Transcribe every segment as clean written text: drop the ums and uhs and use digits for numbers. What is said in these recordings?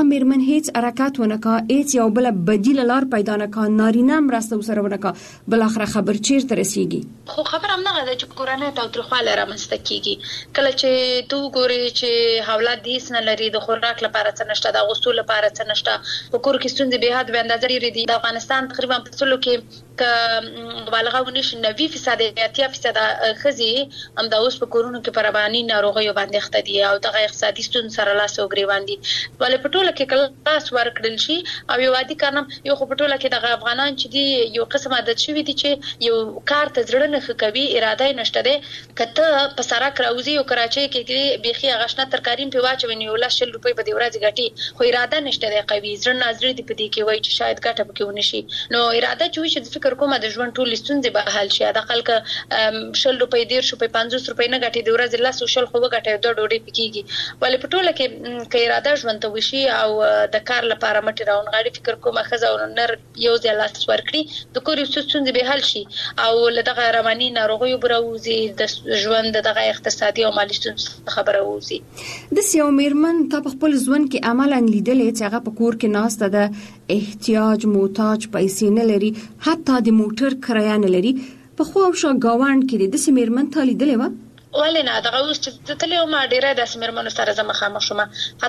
میرمن هیڅ حرکت ونه کا، هیڅ یو بل بدیل لار پیدا نه کا، نارینه مرسته وسره ونه کا، بل اخر خبر چیرته رسیږي؟ خو خبر هم نه ده چې کورنۍ تاوتریخوالی رامنځته کیږي. کله چې تو ګوري چې اولاد هیڅ نه لري، د خوراک لپاره څه نشته، د اغوستو لپاره څه نشته، په کور کې ستونزې به حد به اندازه ډېرې دي. د افغانستان تقریبا په ټولو کې که مبالغه ونشي 90% 80% ښځې همدا اوس په کورونو کې په رواني ناروغیو باندې اخته دي او دغه اقتصادي ستونزو سره لاس او ګریوان دي. ولې په ټوله کې کله لاس ورکړل شي او یو عادي کار نه، یو خو په ټوله کې دغه افغانان چې دي یو قسم عادت شوي دي چې یو کار ته زړه نه ښه کوي، اراده یې نشته دی. که ته په سړک راوځې او کراچۍ کې بیخي هغه شنه ترکاري پرې واچوي نو 100 روپۍ به دې ورځې ګټي، خو اراده نشته دی قوي، زړه نازړه دې په دې کې وایي چې شاید ګټه پکې ونه شي. نو اراده چې وي چې فکر کومه د ژوند ټولې ستونزې به حل شي. د خلک 100 روپۍ 150 روپۍ 50 روپۍ نه ګټي، د ورځې 100 خو وګټي، د ډوډۍ پکېږي. ولې په ټوله کې که اراده ژوند ته وشي او د کار لپاره مټې راونغاړي، فکر کومه ښځه او نر یو ځای لاس ورکړي، د کور یو څه ستونزې به حل شي او له دغه رواني ناروغیو به راوځي، د ژوند دغه اقتصادي او مالي ستونزو څخه به راوځي. داسې یو میرمن تا په خپل ژوند کې عملاً لیدلې چې هغه په کور کې ناسته ده، احتیاج محتاج پیسې نه لري، حتی د موټر کرایه نه لري، په خو او شا گاوند کې داسې میرمن تا لیدلې وه؟ ولې نه، دغه اوس چې تللی وم ډېری داسې مېرمنو سره زه مخامخ شوم.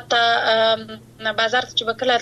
حتی بازار ته چې به کله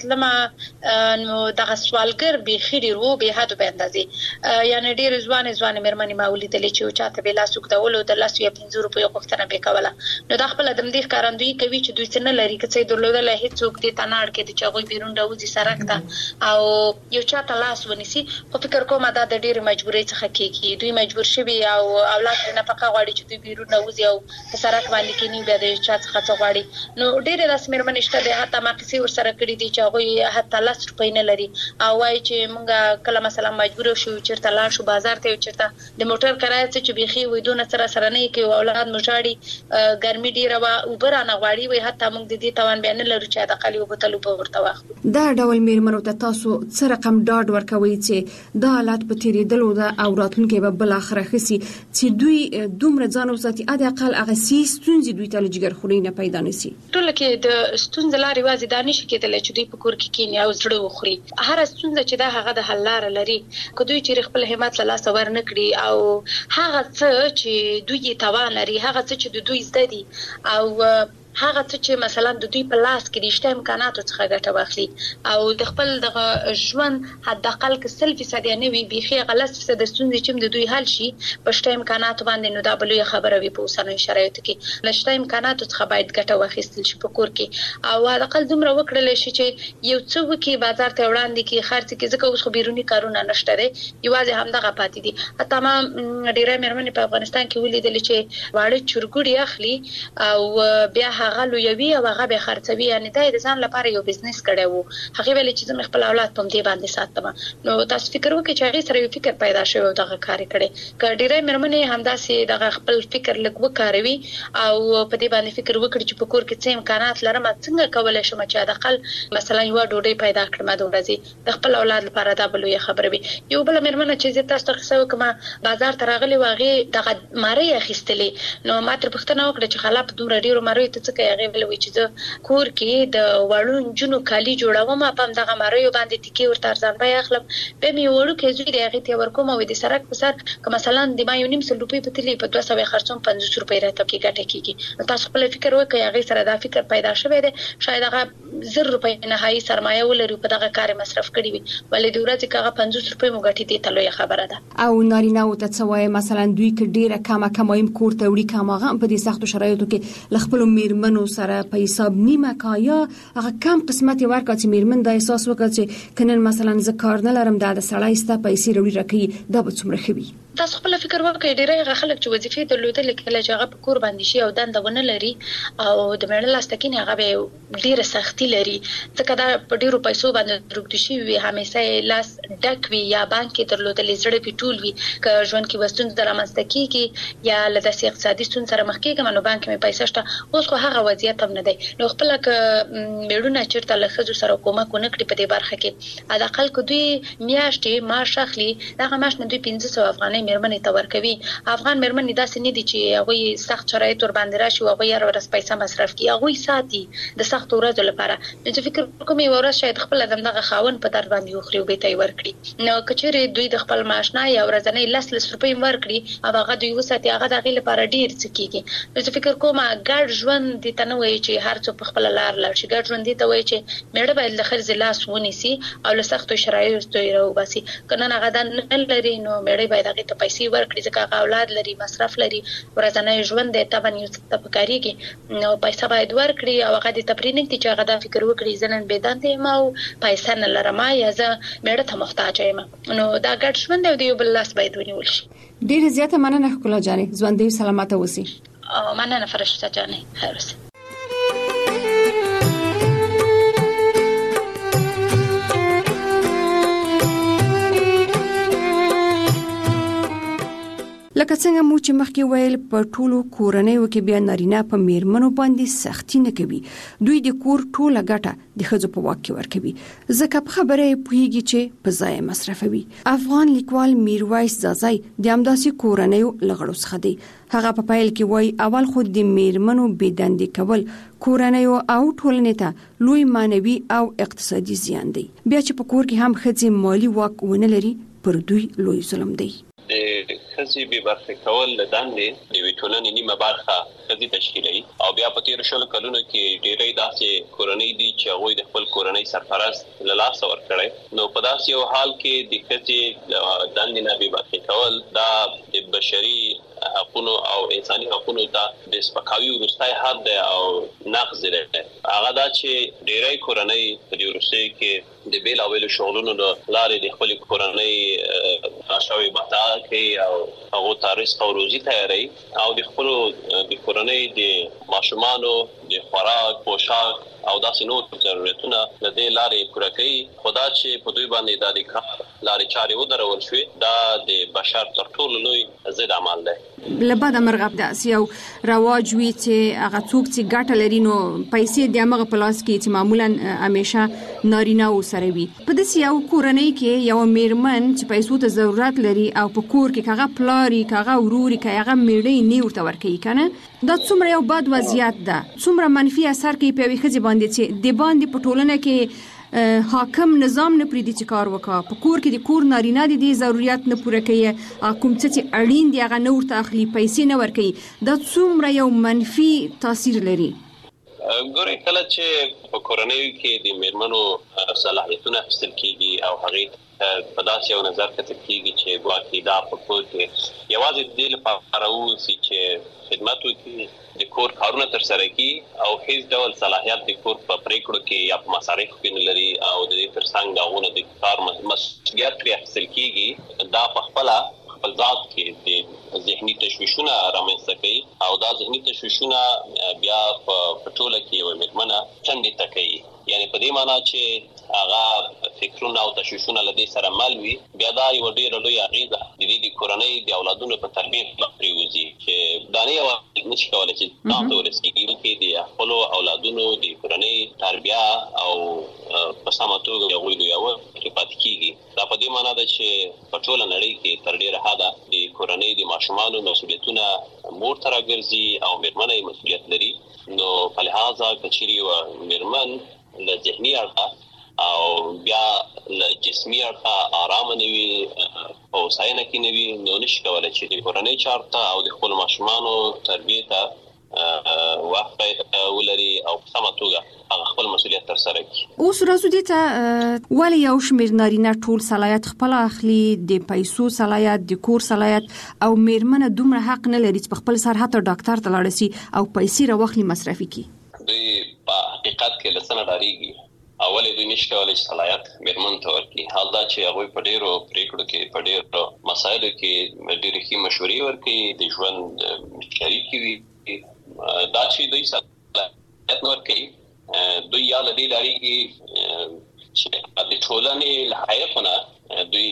تلمه نو دغه سوالګر بیخي ډېر وو، بې حدو بې اندازې. یعنې ډېرې ځوانې مېرمنې ما ولیدلې چې یو چا ته به یې لاس اوږدولو، د 10 یا 15 روپیو غوښتنه به یې کوله. نو دا خپله د همدې ښکارندویي کوي چې دوی څه نه لري، که څه یې درلودلی هېڅوک دې ته نه اړ کېده چې هغوی بیرون راوځي سړک ته او یو چا ته لاس ونیسي. خو فکر کومه دا د ډېرې مجبورۍ څخه کېږي، دوی مجبور شوي او اولاد پرې نفقه غواړي چې دوی بیرون راوځي او په سړک باندې کېني، بیا د چا څخه څه غواړي. نو ډېرې داسې مېرمنې شته دي، حتی ما کیسې ورسره کړي دي چې هغوی حتی 10 روپۍ نه لري او وایي چې موږ کله مثلا مجبوره شو چېرته لاړ شو بازار ته، چېرته د موټر کرایه څه چې بیخي وایي دونه څه راسره نه کوي، اولاد مو ژاړي، ګرمي ډېره وه، اوبه رانه غواړي، وایي حتی موږ د دې توان بیا نه لرو چې حداقل یو بوتل اوبه ورته واخلو. دا ډول میرمنو ته تاسو څه رقم ډاډ ورکوئ چې دا حالات په تېرېدلو ده او راتلونکی به بالاخره ښه سي، چې دوی دومره ځان وساتي حداقل هغه ستونزې دوی ته له جګرخونۍ نه پیدا نه سي؟ ټوله کې د ستونزې لارې یوازې دا نشي کېدلی چې دوی په کور کې کېني او زړه وخوري. هره ستونزه چې ده هغه د حل لاره لري، که دوی چېرې خپل همت له لاسه ور نه کړي او هغه څه چې دوی یې توان لري، هغه څه چې د دوی زده دي او هغه څه چې مثلا د دوی په لاس کې د شته امکاناتو څخه ګټه واخلي او د خپل دغه ژوند حداقل که 100% نه وي، بیخي هغه 10% د ستونزې چې د دوی حل شي په شته امکاناتو باندې، نو دا به لویه خبره وي په اوسنیو شرایطو کې. له شته امکاناتو څخه باید ګټه واخیستل شي په کور کې او حداقل دومره وکړلی شي چې یو څه وکړي، بازار ته وړاندې کړي، خرڅ کړي، ځکه اوس خو بیروني کارونه نشته دی، یوازې همدغه پاتې دي. حتی ما ډېری مېرمنې په افغانستان کې ولیدلې چې واړه چرګوړي اخلي او بیا هغه لویوي او هغه به خرڅوي، یعنې دا د ځان لپاره یو بزنس کړی وو. هغې ویلې چې زه مې خپل اولاد په همدې باندې ساتم. نو تاسو فکر وکړئ چې هغې سره یو فکر پیدا شوی او دغه کار یې کړی. که ډېری مېرمنې همداسې دغه خپل فکر لږ وکاروي او په دې باندې فکر وکړي چې په کور کې څه امکانات لرم، څنګه کولی شم چې حداقل مثلا یوه ډوډۍ پیدا کړم د ورځې د خپل اولاد لپاره، دا به لویه خبره وي. یو بله مېرمنه چې زه تاسو ته قصه وکړم، بازار ته راغلې وه، هغې دغه مرۍ اخیستلې. نو ما ترې پوښتنه وکړه چې خاله په دومره ډېرو مریو ته څه کوې؟ هغې ویلې چې زه کور کې د وړو نجونو کالي جوړوم، په همدغه مریو باندې ټیکې ورته ارزان بیه اخلم، بیا مې یو وړوکی زوی دی هغې ته یې ورکوم او د سړک په سر که مثلا د ما 1.5 روپۍ په تلي په 200 یې خرڅوم، 50 روپۍ راته پکې ګټه کېږي. نو تاسو خپله فکر وکړئ، هغې سره دا فکر پیدا شوی دی، شاید هغه 1000 روپۍ نهایي سرمایه ولري په دغه کار مصرف کړي وي، ولې د ورځې که هغه 50 روپۍ مو ګټي دې ته لویه خبره ده. او نارینه‌وو ته څه وایي مثلا دوی که ډېره کمه کمایم کور ته وړي، که هماغه په دې سختو شرایطو کې له خپلو میرمنو سره په حساب نیمه کا یا هغه کم قسمت یې ورکړه چې میرمن دا احساس وکړه چې که نن مثلا زه کار نه لرم، دا د سړی ستا پیسې راوړي راکوي، دا به څومره ښه وي؟ تاسو خپله فکر وکړئ، ډېری هغه خلک چې وظیفې درلودلې کله چې هغه په کور باندې شي او دنده ونه لري او د مېړه لاسته کښېني، هغه به ډېره سختي لري، ځکه دا په ډېرو پیسو باندې روږدي شوي وي، همیشه یې لاس ډک وي یا بانک کې درلودلې، زړه پې ټول وي. که ژوند کې به ستونزه رامنځته کېږي یا له داسې اقتصادي ستونزې سره مخ کېږم نو بانک کې مې پیسې شته، اوس خو هغه وضعیت هم نه دی. نو خپله که مېړونه چېرته له ښځو سره کومک ونه کړي په دې برخه کې، حداقل که دوی میاشتې معاش اخلي، دغه معاش نه دوی 1500 افغانۍ میرمنې ته ورکوي. افغان میرمنې داسې نه دي چې هغه سخت شرایط ور باندې راشي او هغه هر ورځ پیسې مصرف کوي، هغه ساتي د سخت ورځو لپاره. نو فکر کوم یو ورځ شاید خپل دغه خاون په در باندې وخري او به ته ورکړي. نو کچېره دوی د خپل معاشنا یا ورځنی لس روپۍ ورکړي او هغه دوی وساتي، هغه دغه لپاره ډیر څه کیږي. نو فکر کوم ګډ ژوند دي ته نه وایي چې هر څو په خپل لار لاړ شي. ګډ ژوند دي ته وایي چې میړه باید له خرڅ لاس ونیسي او له سختو شرایطو یې راوباسي. کنه هغه د نه لري نو میړه باید هغه ته پیسې ورکړي ځکه هغه اولاد لري، مصرف لري، ورځنی ژوند دی ته باندې څه پکاريږي. نو پیسې باید ورکړي او هغه د تپرین نه چې هغه د فکر وکړي زنن بيدانته ما او پیسې نه لرم یا زه میړه ته محتاج یم. نو دا ګډ ژوند دی یو بل لاس باید ونیول شي. ډیر زیاته مننه ښکلا جانې، ژوند دې سلامته وسی. مننه فرشته جانې، خیر اوسه. لکه څنګه مو چې مخکې ویل په ټولو کورنیو کې بیا نارینه په میرمنو باندې سختی نه کوي، دوی د کور ټوله ګټه د ښځو په واک کې ورکوي، ځکه په خبره پوهیږي چې په ځای مصرفوي. افغان لیکوال میرویس زازای د همداسې کورنیو لغړو څخه دی. هغه په پیل کې وایي اول خو د میرمنو بېدندې کول کورنیو او ټولنې ته لوی معنوي او اقتصادي زیان دی. بیا چې په کور کې هم ښځې مالی واک ونه لري پر دوی لوی ظلم دی. د ښځې بې برخې کول له دندې د یوې ټولنې نیمه برخه ښځې تشکیلوي او بیا په تېرو 20 کلونو کې ډېری داسې کورنۍ دي چې هغوی د خپل کورنۍ سرپرست له لاسه ورکړی. نو په داسې یو حال کې د ښځې دندې نه بې برخې کول دا د بشري حقونو او انساني حقونو ته د سپکاوي وروستی حد دی او نقض دی. هغه دا چې ډېری کورنۍ په دې وروستیو کې د بېلابېلو شغلونو له لارې د خپلې کورنۍ راشوي متاع کوي او هغو ته رزق او روزي تیاروي او د خپلو د کورنۍ د ماشومانو د خوراک، پوشاک او داسې نور ضرورتونه له دې لارې پوره کوي. خو دا چې په دوی باندې دا د کار لارې چارې ودرول شوې دا د بشر تر ټولو لوی ضد عمل دی. له بده مرغه داسې یو رواج وي چې هغه څوک چې ګټه لري نو پیسې د هغه په لاس کې چې معمولا همیشه نارینه وسره وي. په داسې یو کورنۍ کې یو میرمن چې پیسو ته ضرورت لري او په کور کې هغه پلاري، هغه وروري، هغه میړه نه ورته ورکوي کنه، دا څومره یو بد وضعیت ده، څومره منفي اثر کوي په ښځې باندې چې د باندې په ټولنه کې حاکم نظام نه پریدي چې کار وکړه. په کور کې د کور نارینه د ضرورت نه پوره کوي، کوم څه چې اړین دی هغه نه ورته اخلي، پیسې نه ورکوي. دا څومره یو منفي تاثیر لري. ګورئ کله چې په کورنیو کې د میرمنو صلاحیتونه اخیستل کېږي او هغې په داسې یو نظر کتل کېږي چې ګواکې دا په کور کې یوازې د دې لپاره اوسي چې خدمت وکړي، د کور کارونه ترسره کړي او هیڅ ډول صلاحیت د کور په پریکړو کې یا په مصارفو کې نه لري او د دې ترڅنګ هغونه د کار مسؤلیت پرې اخیستل کېږي، دا په خپل ذات کې د ذهني تشویشونه رامنځته کوي او دا ذهني تشویشونه بیا په ټوله کې یوه میرمنه ټنډې ته کوي. یعنی په دې معنا چې هغه فکرونه او تشویشونه له دې سره مل وي، بیا دا یوه ډېره لویه اغېزه د دې د کورنۍ د اولادونو په تربیې پرېوځي چې دا نه یوازې نشي کولی چې ځان ته ورسېږي، بلکې د خپلو اولادونو د کورنۍ تربیه او په سمه توګه د هغوی لویول پرې پاتې کېږي. دا په دې معنا ده چې په ټوله نړۍ کې تر ډېره حده د کورنۍ د ماشومانو مسؤلیتونه مور ته راګرځي او میرمنه یې مسؤلیت لري. نو په لحاظه که چیرې یوه میرمن له ذهني اړخه او بیا له جسمي اړخه آرامه نه وي، په هوساینه کې نه وي، نو نشي کولی چې د کورنۍ چارو ته او د خپلو ماشومانو تربیې ته وخت ولري او په سمه توګه هغه خپل مسؤلیت ترسره کړي. اوس راځو دې ته ولې یو شمېر نارینه ټول صلاحیت خپل اخلي، د پیسو صلاحیت، د کور صلاحیت، او میرمنه دومره حق نه لري چې په خپل سر حتی ډاکټر ته لاړ شي او پیسې راواخلي مصرفي کړي؟ دوی په حقیقت کې له څه نه ډارېږي. اول دوی نشي کولی چې صلاحیت میرمنو ته ورکړي، حال دا چې هغوی په ډېرو پرېکړو کې، په ډېرو مسایلو کې ډېرې ښې مشورې ورکوي، د ژوند شریکې وي. دا چې دوی صلاحیت نه ورکوي، دوی یا له دې ډارېږي چې د ټولنې له حقایقو دوی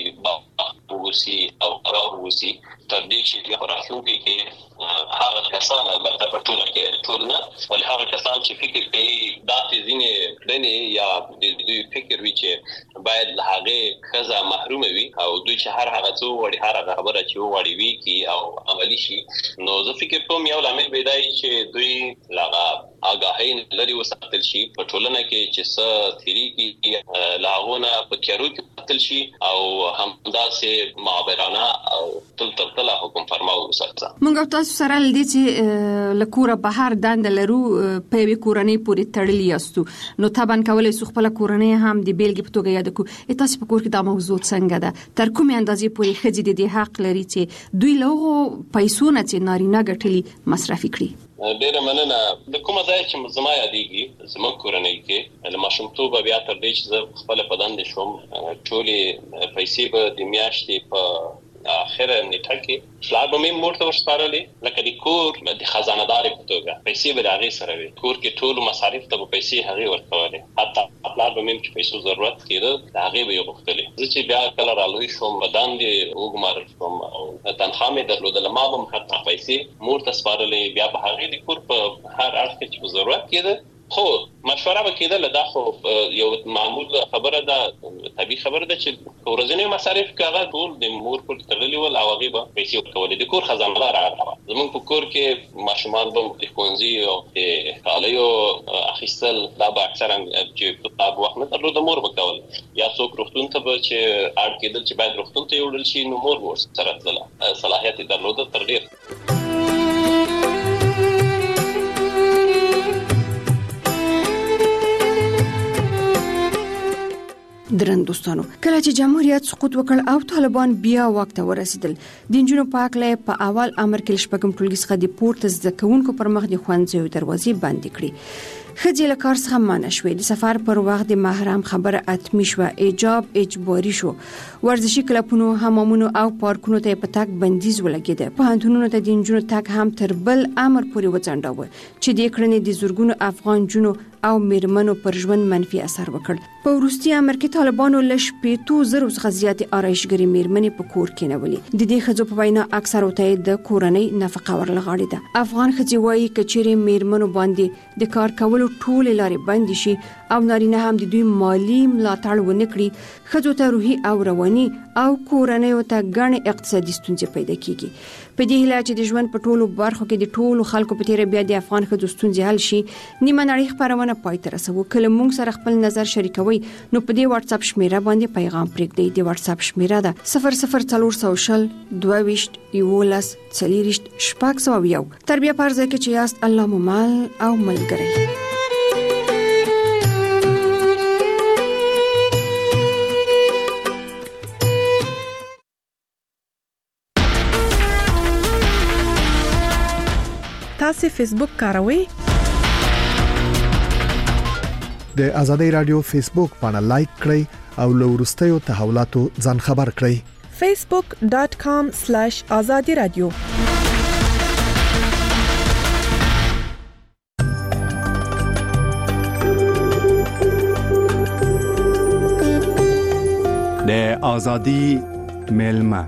ووسي او قرار ووسي، تر دې چې په راتلونکي کې هغه کسان، البته په ټوله کې ټول نه، ولې هغه کسان چې فکر کوي دا ځینې کړنې یا د دوی فکر وی چې باید له هغه خزه محروم وي او دوی چې هر هغه څه وړي هر هغه خبره چې وړي وي کی او عملی شي. نو زه فکر کوم یو لامل پیدا چې دوی لاغه آگاهی لري وساتل شي په ټولنه کې چې څه تیری کې لاغونه په تیارو کې پاتل شي او همداسې معبرانه او تل حکم فرماو وساتل. موږ تاسو سره لدی چې لکوره بهر دند لرو په وی کورنۍ پورې تړلی یاستو نو طبعا کولای سو خپل کورنۍ هم د بیلګې په توګه یاد کو. تاسو په کور کې دا موضوع څنګه ده تر کومه اندازې پورې خځې د دې حق لري چې دوی له پیسو نه چې نارینه ګټلي مصرفي کړي؟ ډیره مننه. د کومه ځای چې زما یادېږي زموږ کورنۍ کې له ماشومتوبه بیا تر دې چې زه خپل په دندې شوم ټولې پیسې به د میاشتې په اخره نیټه کې پلار به مې مور ته ورسپارلې لکه د کور د خزانه‌دار په توګه پیسې به د هغې سره وي. کور کې ټولو مصارف ته به پیسې هغې ورکولې حتی پلار به مې چې پیسو ضرورت کېده د هغې به یې غوښتلې. زه چې بیا کله رالوی شوم په دندې وګمارل شوم او تنخوا مې درلودله ما به هم حتی پیسې مور ته سپارلې بیا به هغې د کور په هر اړخ کې چې په ضرورت کېده خو مشوره وکیدله. دا خو یو معمول خبره ده طبيعي خبره ده چې ورځنی مصارف کاغه ټول د مور پر تړلې ول او هغه به پیسې ورکولې. د کور خزانه راغله زمونږ په کور کې ماشومان به د ښوونځي او د کالیو اخیستل دا به اکثرا چې په تاب وخت نه درلود مور وکول یا څوک روغتون ته به چې اړ کېدل چې باید روغتون ته یوړل شي نو مور ورسره تلله صلاحیت درلود تر ډیر. درن دوستانو کله چې جمهوریت سقوط وکړ او طالبان بیا واک ته ورسېدل د انجونو پاکله په اول امر کې شپږم ټولګي څخه د پورته زده کوونکو پر مخ د ښوونځیو دروازې بندې کړې. خځې له کار څخه منع شوې. د سفر پر وخت د محرم خبره اتمی شوه. حجاب اجباري شو. ورزشي کلبونو حمامونو او پارکونو ته په تک بندیز ولګېده. پوهنتونونو ته د انجونو تک هم تر بل امر پورې وځنډاوه چې د کړنې د زورګونو افغان جنو او میرمنو پر ژوند منفي اثر وکړ. په وروستي امر کې طالبانو لږ 50,000 څخه زیاتې آرایشګرې میرمنې په کور کې نیولې. د دې ښځو په وینا اکثر ته د کورنۍ نفقه ورلغاړې ده. افغان ښځې وایي کچېرې میرمنو باندې د کار کولو ټولې لارې بند شي او نارینه هم د دوی مالی ملاتړ ونه کړي ښځو ته روحي او رواني او کورنۍ ته ګڼ اقتصادي ستونزې پیدا کیږي. په دې هیله چې د ژوند په ټولو برخو کې د ټولو خلکو په تیر بیا د افغان ښځو ستونزې حل شي نیمه نړۍ خبرونه پای ته رسوو. کله موږ سره خپل نظر شریکوي نو په دې واتس اپ شمیره باندې پیغام پرېږدئ. د واتس اپ شمیره ده 00400 22 11 40 شپږ تر بیا پرځه کې چې یاست الله مو مال او ملګری. تاسو فیسبوک کاروئ؟ د آزادۍ رادیو فیسبوک باندې لایک کړئ او له وروستیو تحولاتو ځان خبر کړئ. facebook.com/azadi radio. د آزادۍ ملما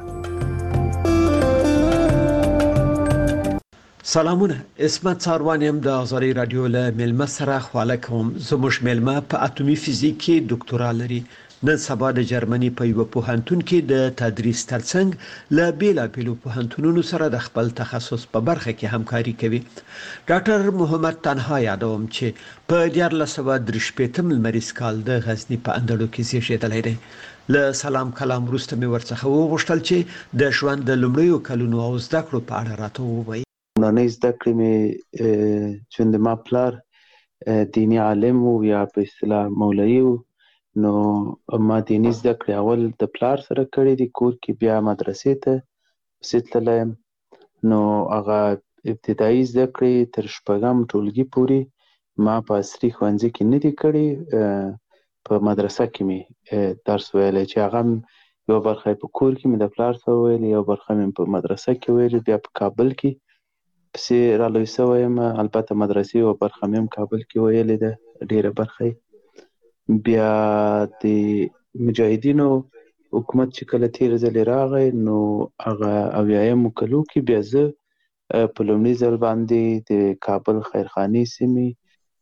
سلامونه. اسمت څاروانیم د آزادۍ رادیو له ملما سره خواله کوم. زموږ ملما په اټومي فزیک کې ډاکټورا لري. نن سبا د جرمني په یو پوهنتون کې د تدریس ترڅنګ له بیلابیلو پوهنتونونو سره د خپل تخصص په برخه کې همکاري کوي. ډاکټر محمد تنها یادوم چې په 1983 لمریز کال د غزنی په اندړو کې زیږیدلی دی. له سلام کلام وروسته مې ورڅخه وغوښتل چې د ژوند د لومړیو کلونو او زده کړو په اړه راته ووایي. نننۍ زده کړې مې چې د ما پلار دینی عالم و یا په اصطلاح مولوي و نو ما دینی زده کړې اول د پلار سره کړې دي کور کې بیا مدرسې ته پسې تللی یم. نو هغه ابتدایي زده کړې تر شپږم ټولګي پورې ما په عصري ښوونځي کې نه دي کړې. په مدرسه کې مې درس ویلی چې هغه یو برخه په کور کې مې د پلار سره ویلې یو برخه مې په مدرسه کې ویلې بیا په کابل کې پسې رالوی سوی یم. البته مدرسې یوه برخه مې هم کابل کې ویلې ده ډېره برخه یې. بیا د مجاهدینو حکومت چې کله تېر ځلې راغی نو هغه اویایمو کلو کې بیا زه په لومړي ځل باندې د کابل خیرخانې سیمې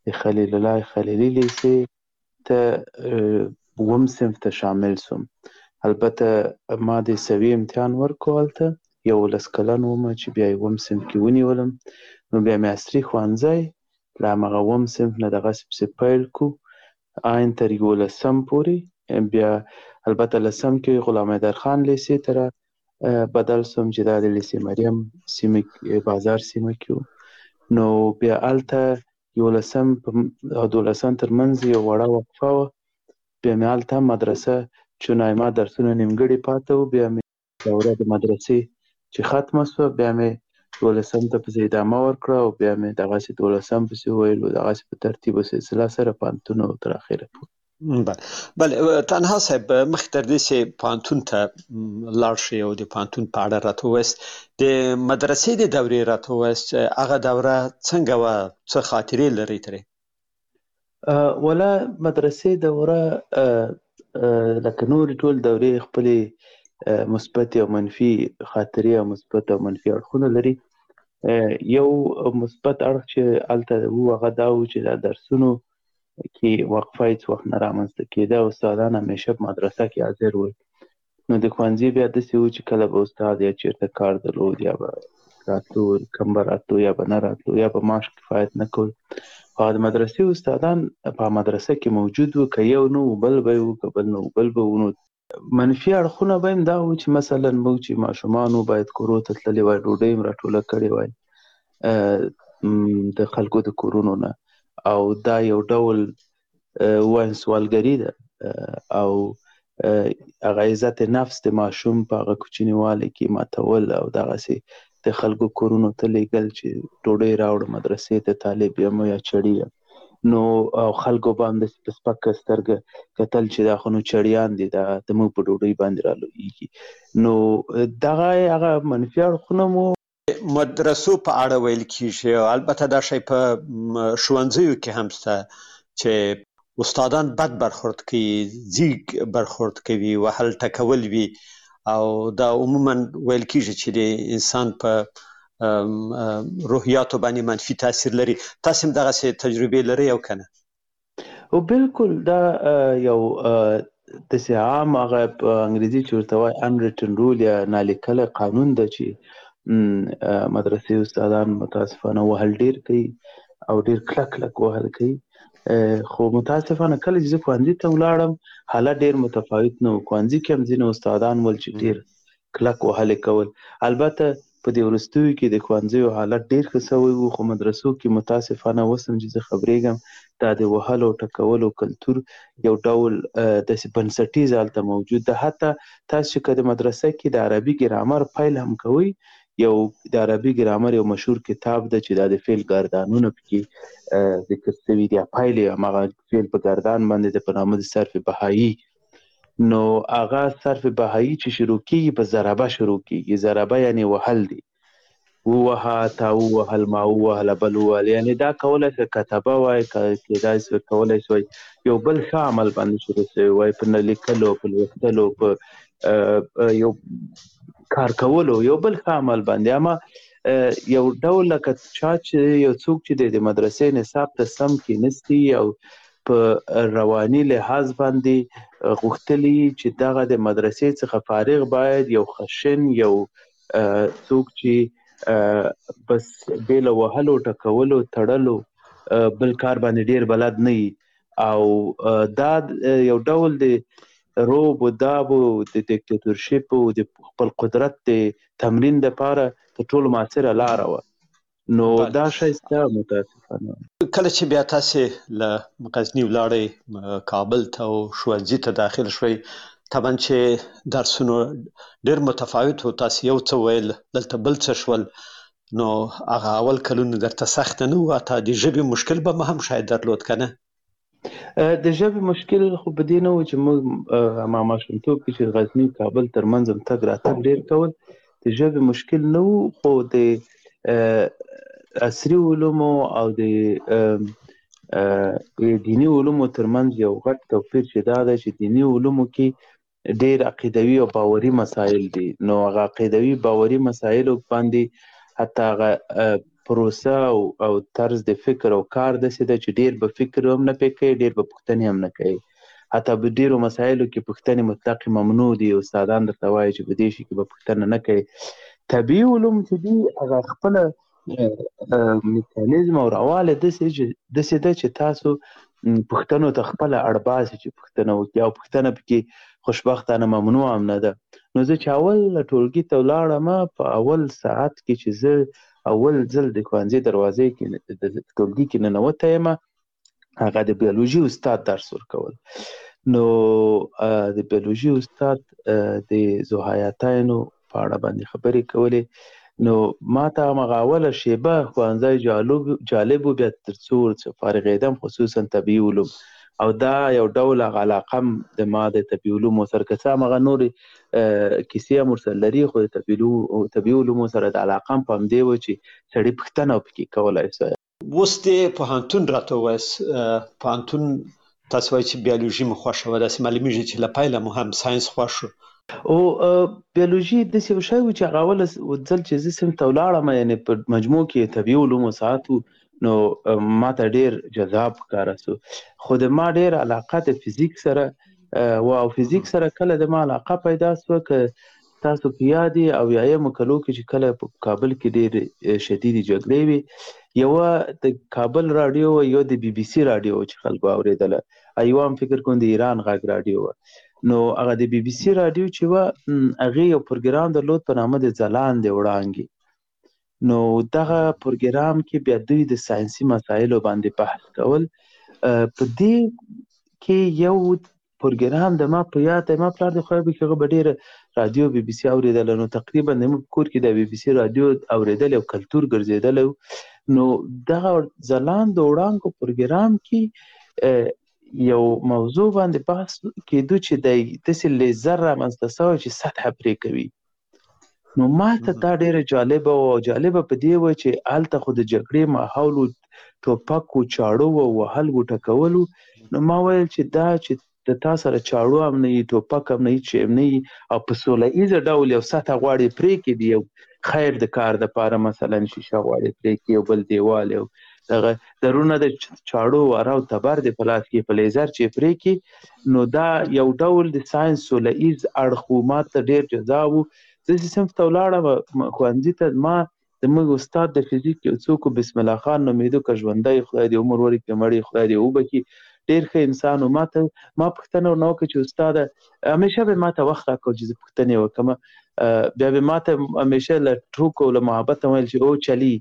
د خلیل الله خلیلي لیسې ته اووم صنف ته شامل سوم. البته ما د سوي امتحان ورکو هلته 11 کلن وم چې بیا اووم صنف کې ونیولم. نو بیا مې عصري ښوونځی له همغه اووم صنف نه دغسې پسې پیل کو آین تر 11 پورې. بیا البته لسم کې غلام حیدرخان لیسې ته را بدل سوم چې دا د لیسې مریم سیمه بازار سیمه کې و. نو بیا هلته 11 او 12 ترمنځ یو وړه وقفه وه. بیا مې هلته مدرسه چونای ما درسونه نیمګړي پاته وو. بیا مې دوره د مدرسې چې ختمه سوه بیا مې 12 ته پسې ادامه ورکړه او بیا مې دغسې 12 پسې وویل او دغسې په ترتیب و سلسله سره پوهنتون او تر اخره پورې. بله تنها صاحب مخکې تر دې چې پوهنتون ته لاړ شئ او د پوهنتون په اړه راته ووایاست، د مدرسې د دورې راته ووایاست چې هغه دوره څنګه وه، څه خاطرې لرئ ترې؟ ولا مدرسې دوره لکه نورې ټول دورې خپلې مثبت او منفي خاطرې او مثبت او منفي اړخونه لري. یو مثبت اړخ چې هلته و هغه دا و چې دا درسونو کې وقفه هېڅ وخت نه رامنځته کېده. استادان همیشه په مدرسه کې حاضر ول. نو د ښوونځي بیا داسې و چې کله به استاد یا چېرته کار درلود یا به راتلو کم به راتلو یا به نه راتلو یا به معاش کفایت نه کول. او د مدرسې استادان په مدرسه کې موجود وو، که یو نه وو بل به وو، که بل نه وو بل به وو. نو منفي اړخونه به هم دا وو چې مثلا موږ چې ماشومان وو باید کورو ته تللي وای، ډوډۍ هم راټوله کړې وای د خلکو د کورونو نه، او دا یو ډول ووایم سوالګري ده او هغه عزت نفس د ماشوم په هغه کوچنیوالي کې ماتول او دغسې د خلکو کورونو ته لیږل چې ډوډۍ راوړه مدرسې ته طالب یم یا چړي یم. نو او خلکو به هم داسې په سپکه سترګه کتل چې دا خو نو چړیان دي، دا زموږ په ډوډۍ باندې رالویږي. نو دغه هغه منفي اړخونه مو مدرسو په اړه ویل کېږي او البته دا شی په ښوونځیو کې هم شته چې استادان بد برخورد کوي، ځیږ برخورد کوي، وهل ټکول وي او دا عموما ویل کېږي چې د انسان په روحیاتو باندې منفي تاثیر لري. تاسو هم دغسې تجربې لرئ او که نه؟ او بالکل دا یو داسې عام هغه په انګریزي چې ورته وایي unwritten rule یا نالیکلی قانون ده چې مدرسې استادان متاسفانه وهل ډیر کوي او ډیر کلک کلک وهل کوي. خو متاسفانه کله چې زه ښوونځي ته ولاړم حالت ډیر متفاوت نه و. ښوونځي کې هم ځینې استادان ول چې ډیر کلک وهلې کول. البته په دې وروستیو کې د ښوونځیو حالت ډیر ښه سوی و، خو مدرسو کې متاسفانه اوس هم چې زه خبرېږم دا د وهلو او ټکولو کلتور یو ډول داسې بنسټیز هلته موجود ده. حتی تاسو چې که د مدرسه کې د عربي ګرامر پیل هم کوئ، یو د عربي ګرامر یو مشهور کتاب ده چې دا د فعل ګردانونه پکې ذکر شوي دي، پیل یې هماغه فعل په ګردان باندې ده په نامه د صرف بهایي. نو هغه صرف بهایي چې شروع کېږي په ضربه شروع کېږي. ضربه یعنې وهل دی، ووهه، تا ووهل، ما ووهله، بل ووهل. یعنې دا کولی شي کتبه وای، کېدای شي کولی شي یو بل ښه عمل باندې شروع شوی وای، په نه لیکلو، په لوستلو، په یو کار کولو، یو بل ښه عمل باندې. اما یو ډول لکه چا چې یو څوک چې د مدرسې نصاب ته سم کېنستی او په رواني لحاظ باندې غوښتلي چې دغه د مدرسې څخه فارغ باید یو خشن یو څوک چې بس بې له وهلو ټکولو تړلو بل کار باندې ډیر بلد نه وي. او دا یو ډول د روب و داب و د دیکتاتورشپ و د خپل قدرت د تمرین دپاره تر ټولو مؤثره لاره وه. نو دا شی سته متاسفانه. کله چې بیا تاسې له غزني ولاړئ کابل ته او ښوونځي ته داخل شوئ، طبعا چې درسونو ډېر متفاوت و، تاسې یو څه ویل دلته بل څه شول، نو هغه اول کلونه درته سخته نه وه؟ حتی د ژبې مشکل به هم شاید درلود که نه؟ د ژبې مشکل خو په دې نه و چې موږ ما ماشومتوب کې چې غزني کابل ترمنځ هم تګ راتګ ډېر کول، د ژبې مشکل نه و. خو د عصري علومو او د دینی علومو ترمنځ یو غټ توپیر چې دا ده چې دینی علومو کې ډېر عقیدوي او باوري مسایل دي. نو هغه عقیدوي باوري مسایلو باندې حتی هغه پروسه او طرز د فکر او کار داسې ده چې ډیر به فکر هم نه پې کوي، ډیر به پوښتنې هم نه کوي. حتی په ډیرو مسایلو کې پوښتنې مطلق ممنوع دي. استادان درته وایي چې په دې شي کې به پوښتنه نه کوي. طبیعي علوم چې دي هغه خپله میکانیزم او رواله داسې ده چې تاسو پوښتنو ته خپله اړ باسي چې پوښتنه وکړي، او پوښتنه پکې خوشبختانه ممنوع هم نه ده. نو زه چې اول ټولګي ته ولاړم، په اول ساعت کې چې زه اول ځل د ښوونځي دروازې کې د ټولګي کې ننوتی یم، هغه د بیولوژي استاد درس ورکول. نو د بیولوژي استاد د ذوحیاتینو په اړه باندې خبرې کولې. نو ما ته همغه اوله شیبه ښوونځی جالب و، بیا تر څو فارغېدم، خصوصا طبیعي علوم، او دا یو ډول علاقه د ما د طبیعي علومو سره، که څه همغه نورې کیسې هم ورسره لري، خو د طبیعي علومو سره د علاقه هم په همدې و چې سړي پوښتنه پکې کولی سي. اوس د پوهنتون راته ووایاست، پوهنتون تاسو وایئ چې بیولوژي مو خوښه وه، داسې معلومیږي چې له پیله مو هم ساینس خوښ و. او بیولوژي داسې یو شی و چې هغه اوله ځل چې زه صنف ته ولاړم، یعنې په مجموع کې طبیعي علومو ساعت و، نو ما ته ډېر جذاب ښکاره سو. خو د ما ډېر علاقه د فزیک سره و، او فزیک سره کله د ما علاقه پیدا سوه، که تاسو په یاد یې اویایمو کلو کې چې کله په کابل کې ډېرې شدیدې جګړې وې، یوه د کابل راډیو و، یو د بي بي سي راډیو چې خلکو اورېدله، یوه هم فکر کوم د ایران غږ راډیو وه. نو هغه د بي بي سي راډیو چې وه، هغې یو پروګرام درلود په نامه د ځلانده وړانګې. نو دغه پروګرام کې بیا دوی د ساینسي مسایلو باندې بحث کول. په دې کې یو پروګرام د ما په یاد دی، ما پلار د خدای بخښي هغه به ډېره راډیو بي بي سي اورېدله، نو تقریبا زموږ په کور کې د بي بي سي راډیو اورېدل یو کلتور ګرځېدلی و. نو دغه ځلانده وړانګو پروګرام کې یو موضوع باندې بحث کېدو چې دی داسې لیزر رامنځته سوی چې سطحه پرې کوي. نو ما ته دا ډېره جالبه وه، او جالبه په دې وه چې هلته خو د جګړې ماحول و، ټوپک و، چاړو و، وهل و، ټکول و. نو ما ویل چې دا چې د تا سره چاړو هم نه وي، ټوپک هم نه وي، چې هم نه وي، او په سوله ایزه ډول یو سطحه غواړې پرې کړي، د یو خیر د کار دپاره، مثلا شیشه غواړې پرې کړي، یو بل دیوال، یو دغه درونه د چاړو واره او تبر د په لاس کې په لیزر چې پرې کړي. نو دا یو ډول د ساینس سوله ایز اړخ و، ما ته ډېر جذاب و. زه چې صنف ته ولاړم ښوونځي ته، ما زموږ استاد د فزیک یو څوک و، بسم الله خان نومېده، که ژوندی خدای دې عمر ورکړي، مړی خدای دې وبخي، ډېر ښه انسان و. ما پوښتنه ورنه وکړه چې استاده، همیشه به ما ته وخت راکړ چې زه پوښتنې وکړم، بیا به ما ته همیشه له ټوکو له محبت ویل چې او چلی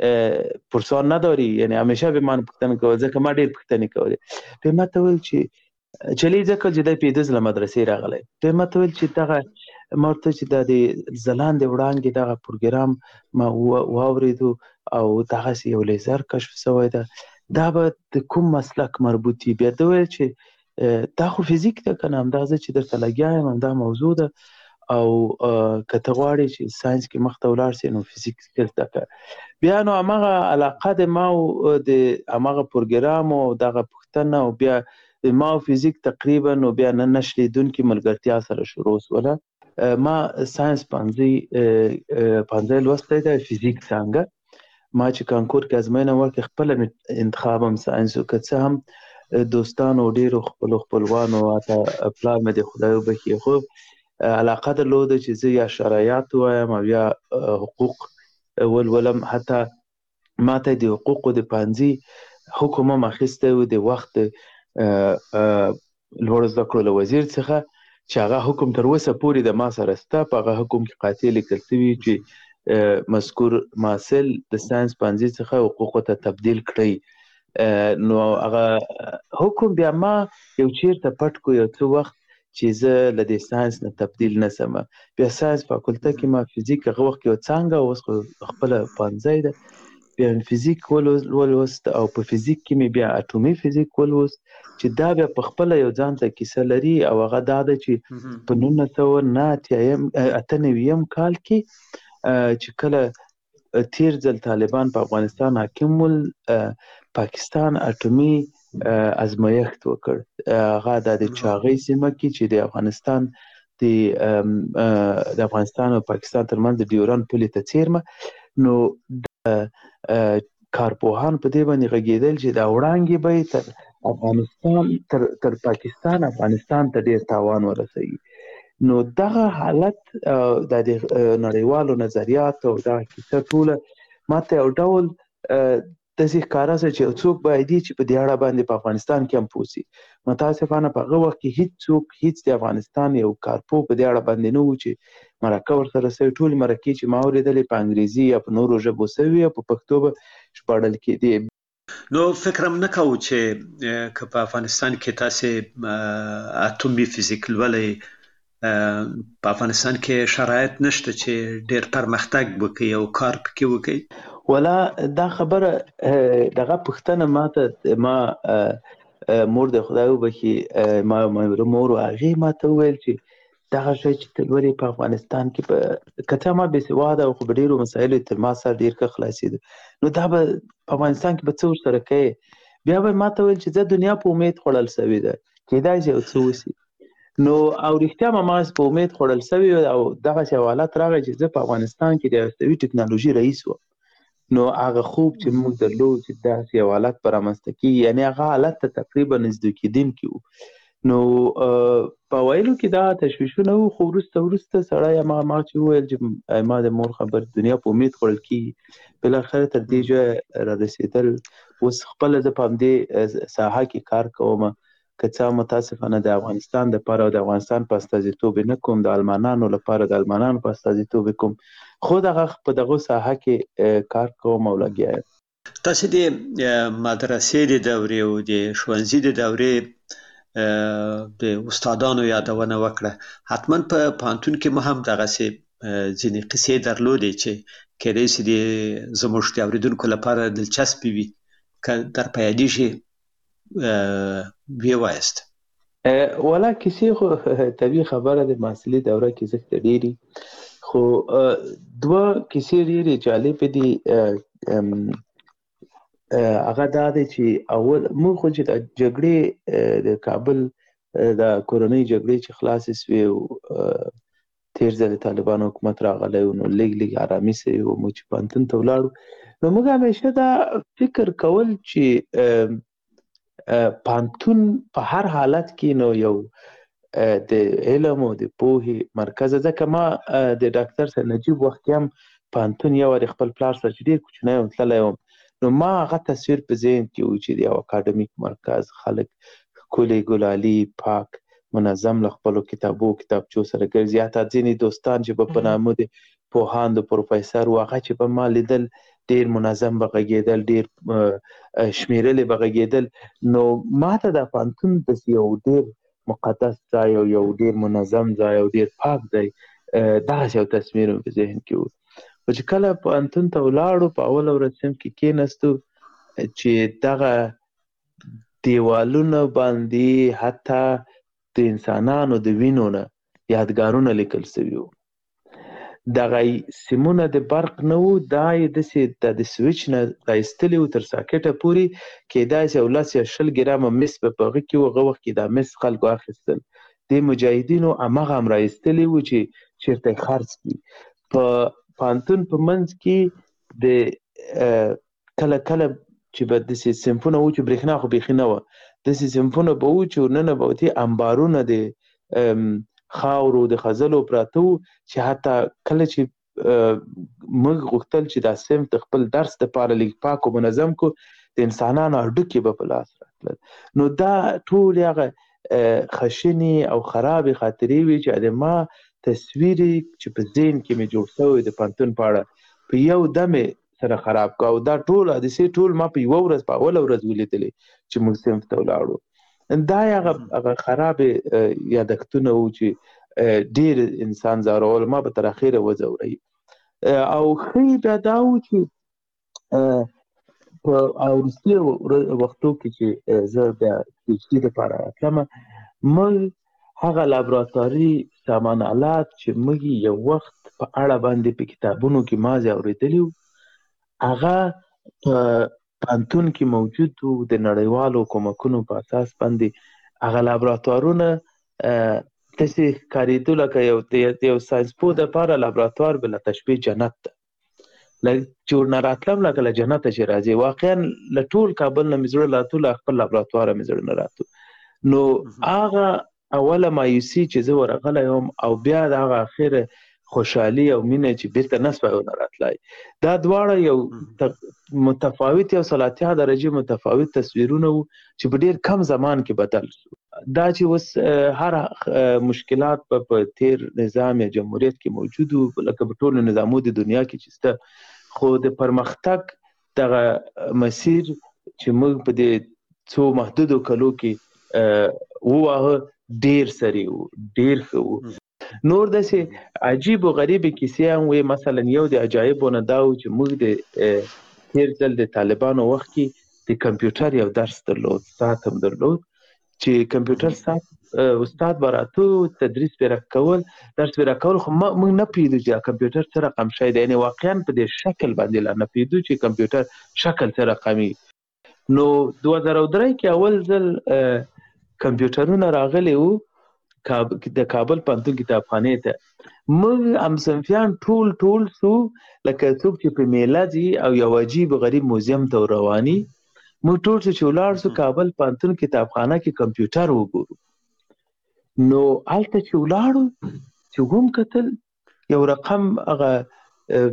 پرسان نداری، یعنی همیشه به من پوښتنه کول، ځکه ما ډېر پوښتنې کولې. به ما ته ویل چې چلی ځکه چې دی پیدز له مدرسې راغلی. به ما ته ویل چې دغه ما ورته چې دا د ځلانده وړانګې دغه پروګرام ما واورېدو، او دغسې یو لیزر کشف سوی ده، دا به د کوم مسلک مربوط وي؟ بیا ده ویل چې دا خو فزیک ده که نه، همدغه چې درته لګیا یم همدا موضوع ده، او که ته غواړې چې ساینس کې مخته ولاړ سې نو فزیک زده کړه. بیا نو همغه علاقه د ما او د همغه پروګرام او دغه پوښتنه، او بیا د ما او فزیک تقریبا نو بیا نه شلېدونکې ملګرتیا سره شروع سوله. ما ساینس پنځه لوستی دی، فزیک څانګه. ما چې کانکور کې ازموینه ورکړې، خپله انتخاب هم ساینس و، که څه هم دوستانو ډېرو خپلو خپلوانو، حتی پلار مې د خدای وبخښي، خو علاقه درلوده چې زه یا شرایط ووایم او یا حقوق ولولم. حتی ما ته د حقوقو د پوهنځي حکم هم اخیستی و د وخت لوړو زده کړو له وزیر څخه، چې هغه حکم تر اوسه پورې د ما سره شته. په هغه حکم کې قاطع لیکل شوي چې مذکور محصل د ساینس پوهنځي څخه حقوقو ته تبدیل کړئ. نو هغه حکم بیا ما یو چیرته پټ کو، یو څه وخت چې زه له دې ساینس نه تبدیل نه سم. بیا ساینس فاکولته کې ما فزیک هغه وخت یو څانګه، اوس خو خپله پوهنځی ده، بیا فزیک ولوست، او په فزیک کې مې بیا اټومي فزیک ولوست، چې دا بیا په خپله یو ځان ته کیسه لري. او هغه دا ده چې په 1998 کال کې چې کله تیر ځل طالبان په افغانستان حاکم ول، پاکستان اټومي ازمایښت وکړ. هغه د چاغۍ سیمه کې چې د افغانستان د افغانستان او پاکستان ترمنځ د ډیورند پولې ته څیرمه. نو کارپوهان په دې باندې غږېدل چې دا وړانګې به تر افغانستان تر پاکستان افغانستان ته ډېر تاوان ورسوي. نو دغه حالت د نړیوالو نظریات او دغه کیسه ټوله ماته یو ډول داسې ښکاره شوه چې یو څوک باید چې په دې اړه باندې په افغانستان کې هم پوه شي. متاسفانه په هغه وخت کې هیڅ د افغانستان یو کارپوه په دې اړه باندې نه و چې مرکه ورسره شوې. ټولې مرکې چې ما اورېدلې په انګریزي یا په نورو ژبو شوې او په پښتو به ژباړل کېدې. نو فکر هم نه کوو چې که په افغانستان کې تاسې اتومي فزیک لولئ، په افغانستان کې شرایط نشته چې ډېر پرمختګ وکړي او کار پکې وکړي؟ ولا دا خبره دغه پوښتنه ما مور د خدای وبخي ما مور هغې ما ته وویل چې دغه شی چې ته لولې په افغانستان کې که څه ما بېسواده او خو په ډېرو مسایلو تر ما سره ډېر ښه خلاصېده، نو دا به په افغانستان کې به څه ورسره کوې؟ بیا به ما ته ویل چې زه دنیا په امید خوړل شوې ده، کېدای شي یو څه وشي. نو او رښتیا ما په امید خوړل شوې او دغسې یو حالت راغی چې زه په افغانستان کې د هستوي ټکنالوژي رئیس وم. نو هغه خوب چې موږ درلود چې داسې یو حالت به رامنځته کېږي، یعنې هغه حالت ته تقریبا نږدې کېدونکي وو. نو په ویلو کې دا تشویشونه وو، خو وروسته سړی ما چې وویل چې ما د مور خبر دنیا په امید خوړل کېږي، بالاخره تر دې ځایه رارسېدل. اوس خپله زه په همدې ساحه کې کار کوم، که څه متاسفانه د افغانستان دپاره او د افغانستان په استازیتوب نه کوم، د المانانو لپاره د المانانو په استازیتوب کوم، خو په دغه ساحه کې کار کوم او لګیا یم. تاسې د مدرسې د دورې او د ښوونځي د دورې د استادانو یادونه وکړه. حتما په پوهنتون کې مو هم دغسې ځینې قصې درلودې چې کېدای شي زموږ د اورېدونکو لپاره دلچسپې وي، که در په یادېږي ویې وایاست. ولا کیسې خو طبیعي خبره د محصلي دوره کې زښته ډېرې، خو دوه کیسې ډېرې جالبې دي. هغه دا دی چې اول موږ خو چې د جګړې د کابل د کورنۍ جګړې چې خلاصې سوې او تېر ځل د طالبانو حکومت راغلی و، نو لږ ارامي سوې و، موږ چې پوهنتون ته ولاړو، نو موږ همیشه دا فکر کول چې پوهنتون په هر حالت کې نو یو د علم او د پوهې مرکز. ځکه ما د ډاکټر سید نجیب وخت کې هم پوهنتون یو وارې خپل پلار سره چې ډېر کوچنی وم تللی وم، نو ما هغه تصویر په ذهن کې و چې د یو اکاډمیک مرکز، خلک ښکلي ګلالي پاک منظم له خپلو کتابچو سره ګرځي. حتی ځینې دوستان چې به په نامه د پوهاند و پروفیسر و، هغه چې به ما لیدل ډېر منظم به غږېدل، ډېر شمېرلې به غږېدل. نو ما ته دا پوهنتون داسې یو ډېر مقدس ځای او یو ډېر منظم ځای او ډېر پاک ځای، دغسې یو تصویر مې په ذهن کې و. خو چې کله پوهنتون ته ولاړو، په اوله ورځ صنف کې کېناستو، چې دغه دیوالونه باندې حتی د انسانانو د وینو نه یادګارونه لیکل شوي وو. دغه سیمونه د برق نه وو، دا یې داسې د سویچ نه رایستلي وو تر ساکټه پورې، کېدای شي 10 یا 20 ګرامه مس به په هغه کې وو. هغه وخت کې دا مس خلکو اخیستل، دې مجاهدینو هماغه هم رایستلي وو چې چېرته یې خرڅ کړي. په پوهنتون په منځ کې د کله چې به داسې صنفونه وو چې برېښنا خو بیخي نه وه، داسې صنفونه به وو چې ورننه به وتې انبارونه د خاورو د خځلو پراته وو، چې حتی کله چې موږ غوښتل چې دا صنف د خپل درس دپاره لږ پاک او منظم کړو، د انسانانو هډوکي به په لاس راتلل. نو دا ټولې هغه خشنې او خرابې خاطرې وې چې د ما تصویر چې په ذهن کې مې جوړ شوی د پوهنتون په اړه په یو دم سره خراب کړ. او دا ټول حادثې ټول ما په یوه ورځ، په اوله ورځ ولیدلې چې موږ صنف ته ولاړو. دا هغه خرابې یادښتونه وو چې ډېر انسان ځورول. ما به تر اخره وځوروي. او ښه بیا دا وو چې په وروستي وختو کې چې زه بیا پي ایچ ډي دپاره راتلم، موږ هغه لابراتواري سامان آلات چې موږ یو وخت په اړه باندې په کتابونو کې مازې اورېدلي وو، هغه په پوهنتون کې موجود وو. د نړیوالو کومکونو په اساس باندې هغه لابراتوارونه داسې ښکارېدو لکه یو ساینس پوه دپاره لابراتوار بله تشبیه جنت ده. لکه چې ناراتلم لکه جنت چې راځي. واقعا لټول کابل نه مزړه لاتو خپل لابراتوار مزړه نه راتو. نو هغه اوله مایوسی چې زه ورغلی هم او بیا د هغه اخره خوشحالي او مینه چې بیرته نسبه نه راتلای، دا دواړه یو متفاوت یو صلاتیا درجه متفاوت تصویرونه وو چې په ډیر کم زمان کې بدل شو. دا چې وس هر مشکلات په تیر نظام یا جمهوریت کې موجود وو، لکه په ټولو نظامو د دنیا کې چې سته، خو د پرمختګ دغه مسیر چې موږ په دې څو محدودو کلو کې ووهه ډیر سری وو، ډیر ښه وو. نور داسې عجیب و غریب کیسې هم وي. مثلا یو د عجایبو نه دا و چې موږ د تیر ځل د طالبانو وخت کې د کمپیوټر یو درس درلود، ساعت هم درلود، چې کمپیوټر ساعت استاد براتو تدریس به راکول، درس به راکول، خو موږ نه پیدو چې کمپیوټر څه رقم شی دی، یعنی واقعا په دې شکل باندې لا نه پیدو چې کمپیوټر شکل څه رقمي. نو 2003 کې اول ځل کمپیوټرونه راغلي وو د کابل پوهنتون کتابخانې ته. موږ همصنفیان ټول سو لکه څوک چې په میله ځي او یو عجیب غریب موزیم ته رواني، موږ ټول چې ولاړ سو کابل پوهنتون کتابخانه کې کمپیوټر وګورو. نو هلته چې ولاړو چې هم کتل یو رقم هغه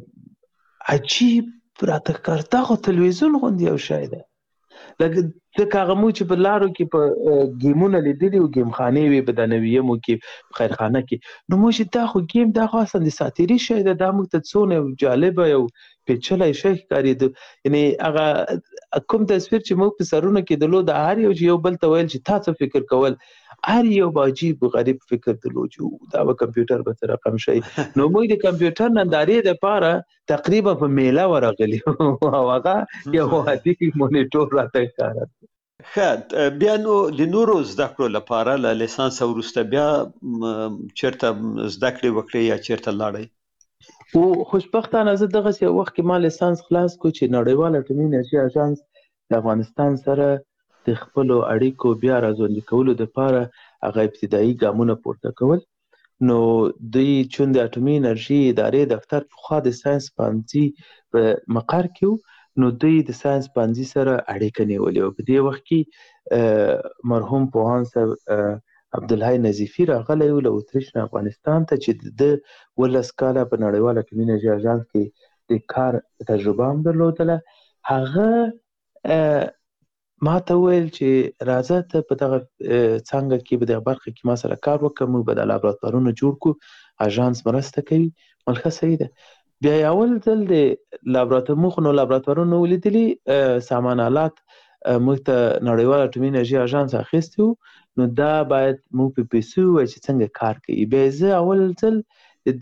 عجیب راته ښکارېده، خو تلویزیون غوندې یو شی دی. لکه هغه مو چې په لارو کې په ګیمونه لیدلي و، ګیم خانې وي په دانویمو کې، خیرخانه کې. نو موږ چې دا خو ګیم دا خو اصلا د ساتیري شی دی، دا موږ ته څونه یو جالبه یو پیچلی شی ښکارېده. یعنې هغه کوم تصویر چې موږ په سرونو کې درلود، هر یو چې یو بل ته ویل چې تا څه فکر کول، هر یو به عجیب غریب فکر درلود چې دا به کمپیوټر به څه رقم شی. نو موږ د کمپیوټر نندارې دپاره تقریبا په میله ورغلي او هغه یو عادي مونیټور راته ښکاره. ښه، بیا نو د نورو زده کړو لپاره له لیسانس وروسته بیا چېرته زده کړې وکړې یا چېرته لاړئ؟ او خوشبختانه زه دغسې یو وخت کې ما لیسانس خلاص کړو چې نړیوال اټومي انرژي اژانس د افغانستان سره د خپلو اړیکو بیا راژوندي کولو دپاره هغه ابتدایي ګامونه پورته کول. نو دوی چون د اټومي انرژي ادارې دفتر پخوا د ساینس پوهنځي په مقر کې و، نو دوی د ساینس پوهنځي سره اړیکه نیولې وه. په دې وخت کې مرحوم پوهاند صاحب عبدالحی نظیفي راغلی و له اتریش نه افغانستان ته، چې د 12 کاله په نړیوال اټومي انرژي اژانس کې د کار تجربه هم درلودله. هغه ما ته وویل چې راځه ته په دغه څانګه کې په دغه برخه کې ما سره کار وکړه، موږ به دا لابراتوارونه جوړ کړو، اژانس مرسته کوي. ملکه صحیح ده. بیا اول ځل د لابراتوار موږ نو لابراتوارونه ولیدلي، سامان آلات موږ ته نړیوال اټومي انرژي اژانس اخیستی و، نو دا باید موږ په پیسو ووایو چې څنګه کار کوي. بیا زه اول ځل د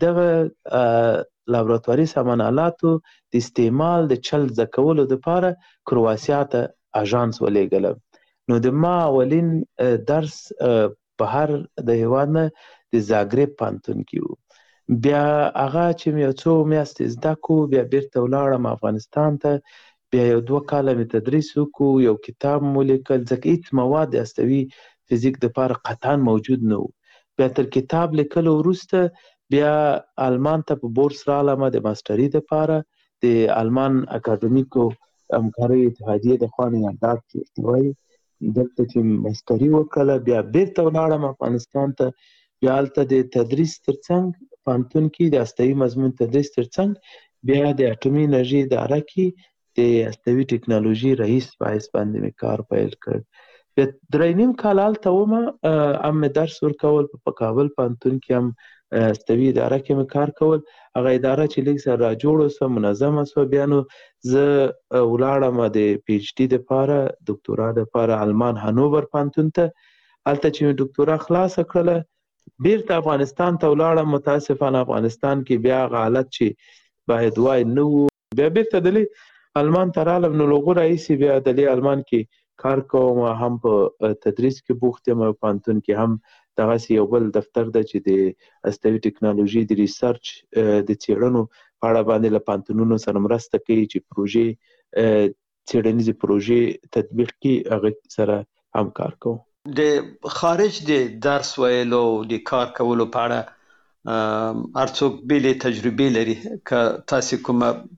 دغه لابراتواري سامان آلاتو د استعمال د چل زده کولو دپاره کرواسیا ته اژانس ولېږلم. نو د ما اولین درس بهر د هېواد نه د زاګرب پوهنتون کې و. بیا هغه چې مې یو څو میاشتې زده کړو، بیا بیرته ولاړم افغانستان ته. بیا یو 2 کاله مې تدریس وکړو، یو کتاب مې ولیکل، ځکه هېڅ مواد د هستوي فزیک دپاره قطعا موجود نه و. بیا تر کتاب لیکلو وروسته بیا آلمان ته په بورس رالم د ماسټري دپاره، د آلمان اکاډمیکو همکارۍ اتحادیې د خوا نیالګات چې وایي، دلته چې ماسټري وکړله. بیا بیرته ولاړم افغانستان ته. بیا هلته د تدریس ترڅنګ پوهنتون کې د هستوي مضمون تدریس ترڅنګ بیا د اټومي انرژي اداره کې د هستوي ټکنالوژي رئیس په حیث باندې مې کار پیل کړ. بیا 3.5 کال هلته ومه، هم مې درس ورکول په کابل پوهنتون کې، هم هستوي اداره کې مې کار کول. هغه اداره چې لږ سره راجوړه سوه، منظمه سوه. بیا نو زه ولاړم د پی ایچ ډي دپاره، دکتورا دپاره آلمان هانوور پوهنتون ته. هلته چې مې دکتورا خلاصه کړله، بیرته افغانستان ته ولاړم. متاسفانه افغانستان کې بیا هغه حالت چې باید وای نه و. بیا بیرته دلې آلمان ته رالم. نو له هغو راهیسې بیا دلې آلمان کې کار کوم، هم په تدریس کې بوخت یم، پوهنتون کې هم دغسې یو بل دفتر ده چې د هستوي ټکنالوژي د ریسرچ د څېړنو په اړه باندې له پوهنتونونو سره مرسته کوي چې پروژې څېړنیزې پروژې تطبیق کړي، هغه سره هم کار کوم. د خارج د درس ویلو د کار کولو په اړه هر څوک بېلې تجربې لري. که تاسې کومه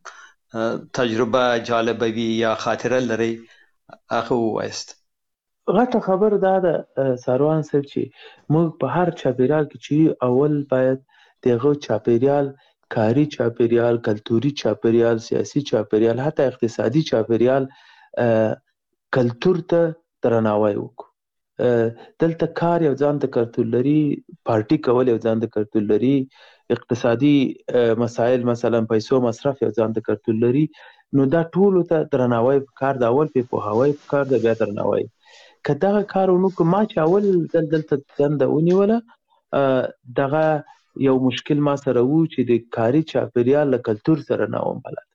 تجربه جالبه وي یا خاطره لري هغه وایست. غټه خبر دا ده ساروان صاحب چې موږ په هر چاپیریال کې چې اول باید دغه چاپیریال کاری چاپیریال، کلتوري چاپیریال، سیاسي چاپیریال، حتی اقتصادي چاپیریال کلتور ته درناوی وکړو. دلته کار یو ځان ته کلتور لري، پارټي کول یو ځان ته کلتور لري، اقتصادي مسائل مثلا پیسو مصرف یو ځان ته کلتور لري. نو دا ټول ته درناوی کار د اول په پوهاوی کار د بیا درناوی. که دغه کارونو که ما چې اول دلته دنده ونیوله دغه یو مشکل ما سره وو چې د کاري چاپیریال له کلتور سره نه وم بلد.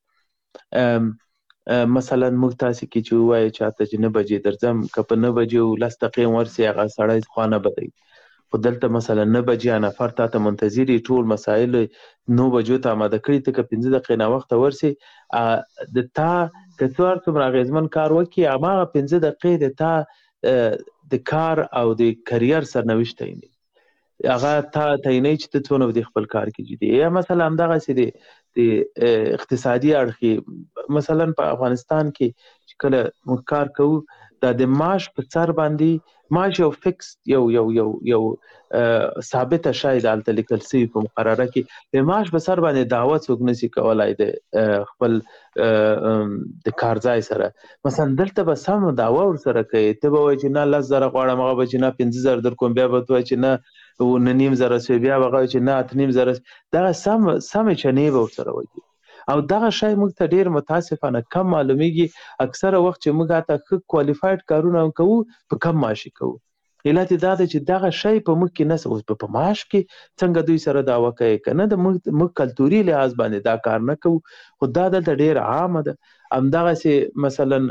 مثلا موږ تاسو کې چې وایي چاته چې 9 بجې درځم که په 9 بجې 10 دقیقې ورسي هغه سړی خو نه بدوي. خو دلته مثلا 9 بجې نفر ته منتظر ټول مسایل 9 بجو ته آماده کړي ته که 15 دقیقې نه وخت ورسي د تا که څوار څومره اغېزمن کار وکړي هماغه 15 دقیقې د تا د کار او د کریر سرنوشت دی هغه تا تعینوي چې ته څونه د خپل کار کې جدي. یا مثلا همدغسې د اقتصادي اړخ مثلا په افغانستان کې چې کله موږ کار کوو دا د معاش په سر باندې معاش یو فکس یو ثابته شای دلته لیکل شوي په مقرره کې د معاش په سر باندې دعوه څوک نشي کولای د خپل د کارځای سره. مثلا دلته به سم دعوه ورسره کوي ته به وایي چې نه 10,000 غواړم هغه به چې نه 15,000 در کوم بیا به ته وایي چې نه 9,500 بیا به وایي چې نه 8,500 دغه سمې چنې به ورسره وایي. او دغه شی موږ ته ډیر متاسفانه کم معلومیږي. اکثره وخت چې موږ هاته ښه کوالیفاید کارونه کوو په کم معاش کوو. علت دا ده چې دغه شی په موږ کې نس اوس په معاش کې څنګه دوی سره دعوه کوي کنه د موږ کلتوري لحاظ باندې دا کار نه کوو. خو دا دلته ډیر عامه ده. همدغسې مثلا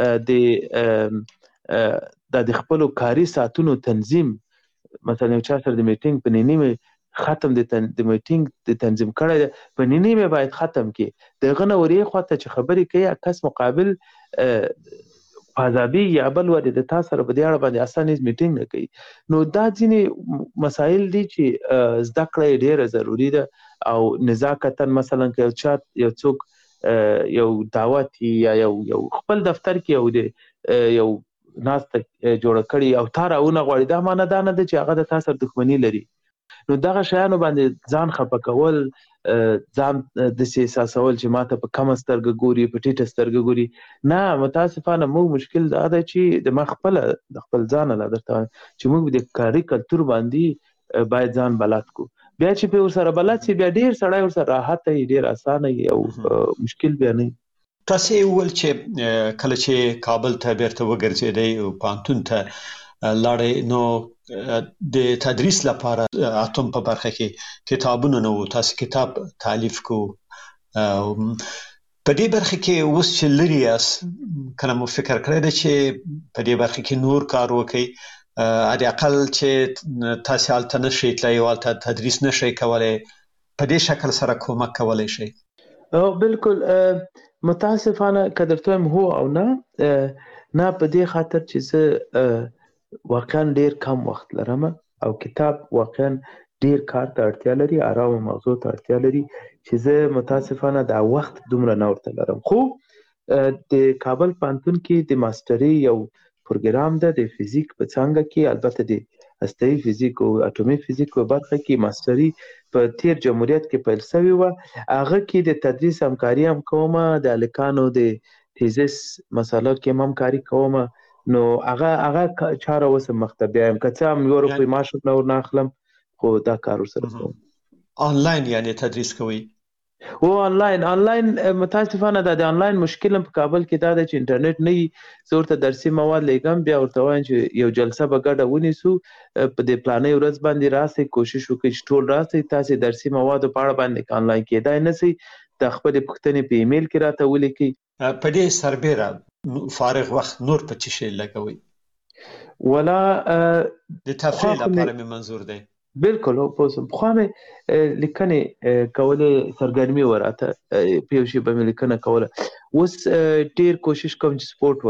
د خپلو کاري ساعتونو تنظیم مثلا یو چا سره د میټینګ په نیمه ختم د میټینګ د تنظیم کړی په نیمه باید ختم کې دغه نه ورې خواته چې خبرې کوي کس مقابل فاضابي یا بل ور د تاسو سره په دې اړه باندې اسانه میټینګ نه کوي. نو دا ځینې مسایل دي چې زده کړه ډیره ضروری ده او نزاکتا مثلا که یو څوک یو دعوت یا یو خپل دفتر کې یو ناس ته جوړ کړي او تاراونه غواړي دا معنی دا نه ده چې هغه د تاسو سره دښمنی لري. نو دغه شیانو باندې ځان خپه کول ځان د احساسول چې ماته په کم سترګه ګوري په ټیټه سترګه ګوري نه. متاسفانه موږ مشکل دا ده چې د خپل ځان له درته چې موږ د کاري کلتور باندې باید ځان بلد کو. بیا چې په ورسره بلد سي بیا ډیر سړی ورسره راحت وي ډیر اسانه وي او مشکل بیا نه. تاسو ول چې کله چې کابل ته بیرته وګرځیدئ او پانتون ته لاړې نو د تدریس لپاره اتم په برخه کې کتابونه نو تاسو کتاب تالیف کو په دې برخه کې اوس چې لري اس کله مو فکر کړی دی چې په دې برخه کې نور کار وکړي علي اقل چې تاسو الته نشئ تلای او الته تدریس نشئ کولای په دې شکل سره کومک کولای شي. بالکل متاسفانه قدرتوم هو او نه په دې خاطر چې زه واقعا ډیر کم وخت لرم او کتاب واقعا ډیر کار ته اړتیا لري آرام موضوع ته اړتیا لري چې زه متاسفانه دا وخت دومره نه ورته لرم. خو د کابل پانتون کې د ماستري یو پروګرام ده د فزیک په څانګه کې البته د هسته‌ایي فزیک او اټومي فزیک په برخه کې ماستري په تیر جمهوریت کې پیل شوی و. هغه کې د تدریس همکاري هم کوم د الکانو د تیزس مسله کې همکاري کوم. نو هغه چاره وسه مکتب یم که څه هم یو روپۍ معاش نه ورناخلم خو دا کار سره کوم. آنلاین یعنی تدریس کوي او آنلاین متاسفانه د آنلاین مشکل په کابل کې دا ده چې انټرنیټ نه زورته درسي مواد لګم بیا ورته وایم چې یو جلسه به ګډه ونیسو په دې پلانې ورځ باندې راسي کوشش وکړئ چې ټول راسي تاسو درسي مواد په اړه باندې آنلاین کېدای نه سي د خپل پوښتنې په ایمیل کې راته ولیکئ. په دې سربېره فارغ وخت نور په څه شي لګوي ولا د تفریح لپاره مې منظور دی. بالکل په خو مې لیکنې کولې سرګرمي وراته په یو شی به مې لیکنه کوله. اوس ډیر کوشش کوم چې سپورت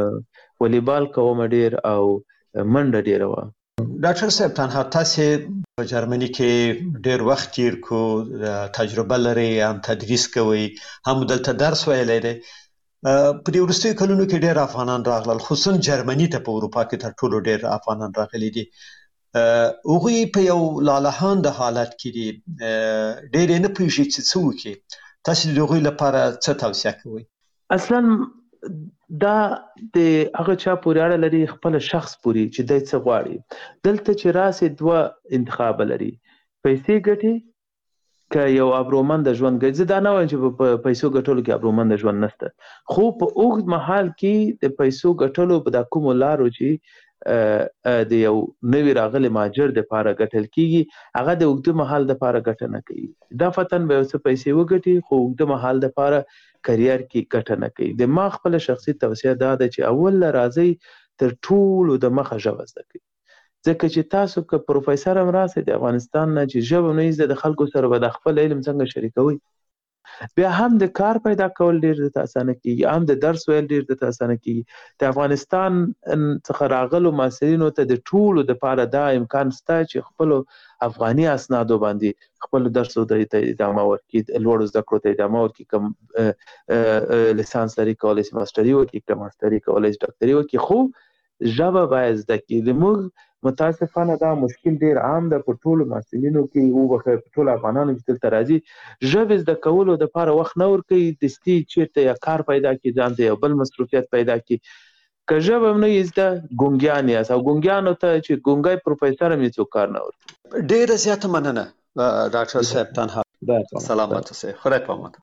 وکم والیبال کوم ډیر او منډه ډیر و. ډاکټر صاحب تنها تاسو په جرمني کې ډېر وخت تیر کو، تجربه لري، هم تدریس کوي، هم دلته درس ویلی دی. په دې وروستیو کلونو کې ډېر افغانان راغلل، خصوصا جرمني ته په اروپا کې تر ټولو ډېر افغانان راغلي دي. هغوی په یو لالهانده حالت کې دي، ډېر یې نه پوهېږي چې څه وکړي. تاسو د هغوی لپاره څه توصیه کوئ؟ اصلا دا د هغه چا پورې اړه لري، خپل شخص پورې چې دی څه غواړي. دلته چې راسي دوه انتخاب لري، پیسې ګټي که یو ابرومند ژوند ګټي. زه دا نه وایم چې په پیسو ګټلو کې ابرومند ژوند نشته، خو په اوږد مهال کې د پیسو ګټلو په دا کومو لارو چې د یو نوي راغلي مهاجر دپاره ګټل کېږي، هغه د اوږده مهال دپاره ګټه نه کوي. دا فتن به یو څه پیسې وګټي، خو اوږده مهال دپاره کریر کې ګټه نه کوي. د ما خپل شخصي توصیه دا ده چې اول راځئ تر ټولو د مخه ژبه زده کړئ، ځکه چې تاسو که پروفیسر هم راسئ د افغانستان نه، چې ژبه نه زده، د خلکو سره به د خپل علم څنګه شریکوئ، بیا هم د کار پیدا کول ډېر درته اسانه کېږي، هم د درس ویل ډېر درته اسانه کېږي. د افغانستان څخه راغلو محصلینو ته د ټولو دپاره دا امکان شته چې خپلو افغاني اسنادو باندې خپل درسو ته ادامه ورکړي، لوړو زده کړو ته ادامه ورکړي، که لیسانس لري کولی شي ماسټري وکړي، که ماسټري کولی شي ډاکټري وکړي، خو ژبه باید زده کړي. زموږ متاسفانه دا مشکل ډېر عام ده په ټولو محصلینو کې، وبخښئ په ټولو افغانانو چې دلته راځي، ژبې زده کولو دپاره وخت نه ورکوي، دستي چېرته یا کار پیدا کړي، ځان ته یو بل مصروفیت پیدا کړي. که ژبه هم نه یې زده، ګونګیان یاست، او ګونګیانو ته چې ګونګی پروفیسر هم هېڅوک کار نه ورکوي. ډېره زیاته مننه ډاکټر صاحب. تنها سلامت اوسئ، خدای په امان.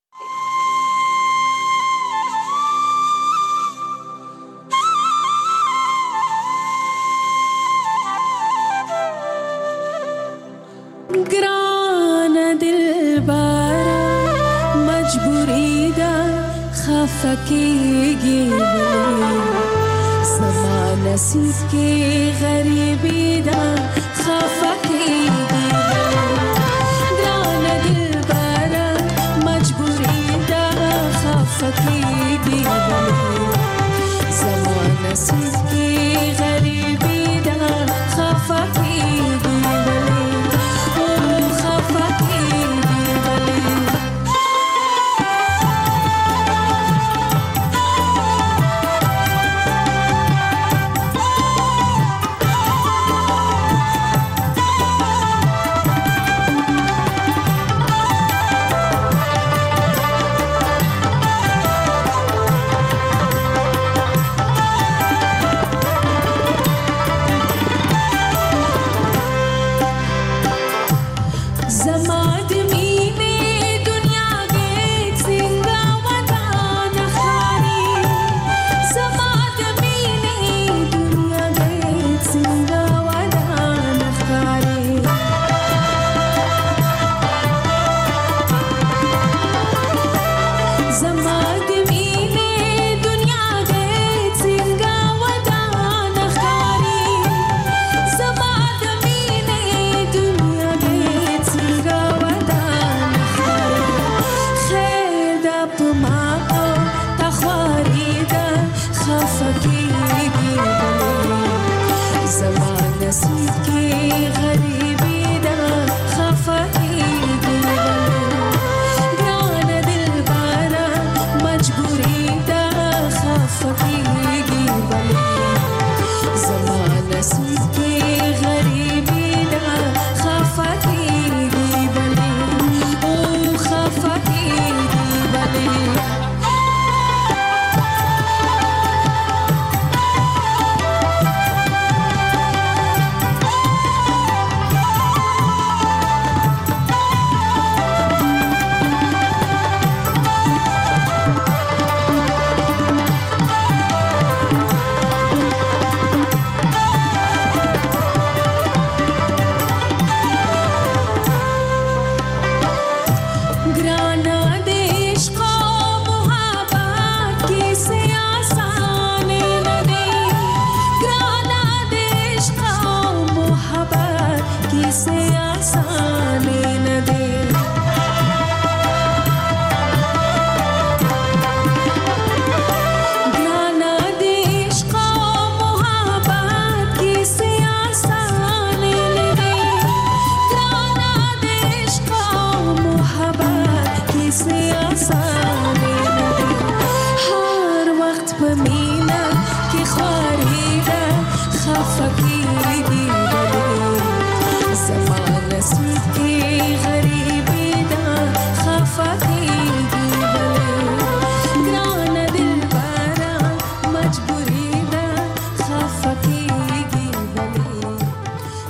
گران دل بارا مجبوری دا خفقی گیلی زمان نصیب کی غریبی دا